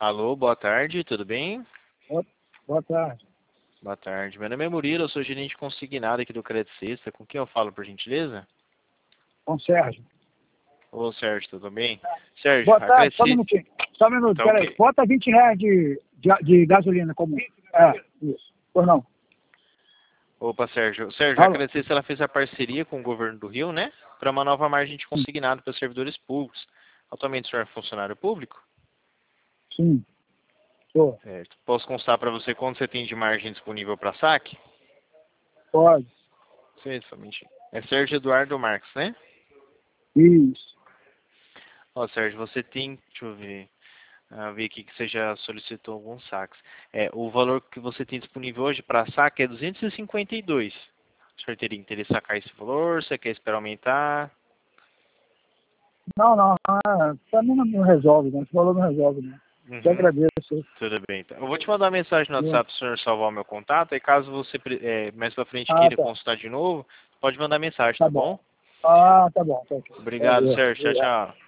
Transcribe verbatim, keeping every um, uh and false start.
Alô, boa tarde, tudo bem? Boa, boa tarde. Boa tarde. Meu nome é Murilo, eu sou gerente consignado aqui do Crédito Sexta. Com quem eu falo, por gentileza? Com o Sérgio. Ô, Sérgio, tudo bem? Sérgio, Boa a tarde, Crédito só um Sexta... minutinho. Só um minuto, Tá peraí. ok. Bota vinte reais de, de, de gasolina comum. É, isso. Pois não. Opa, Sérgio. Sérgio, a Alô? Crédito Sexta ela fez a parceria com o governo do Rio, né? Para uma nova margem de Sim. consignado para os servidores públicos. Atualmente o senhor é funcionário público? Sim. Tô. Certo. Posso constar para você quanto você tem de margem disponível para saque? Pode. Sim, somente. É Sérgio Eduardo Marques, né? Isso. Ó, Sérgio, você tem... Deixa eu ver... Ah, ver aqui que você já solicitou alguns saques. É, o valor que você tem disponível hoje para saque é duzentos e cinquenta e dois. O senhor teria interesse em sacar esse valor? Você quer esperar aumentar? Não, não. Ah, pra mim não, não resolve, né? Esse valor não resolve, né? Te Uhum. agradeço. Tudo bem, então. Eu vou te mandar uma mensagem no Viu? WhatsApp para o senhor salvar o meu contato. E caso você pre- é, mais para frente Ah, queira tá. consultar de novo, pode mandar mensagem, Tá tá bom? bom. Ah, tá bom. Tá ok. Obrigado, Prazer. Sérgio. Tchau, Obrigado. tchau.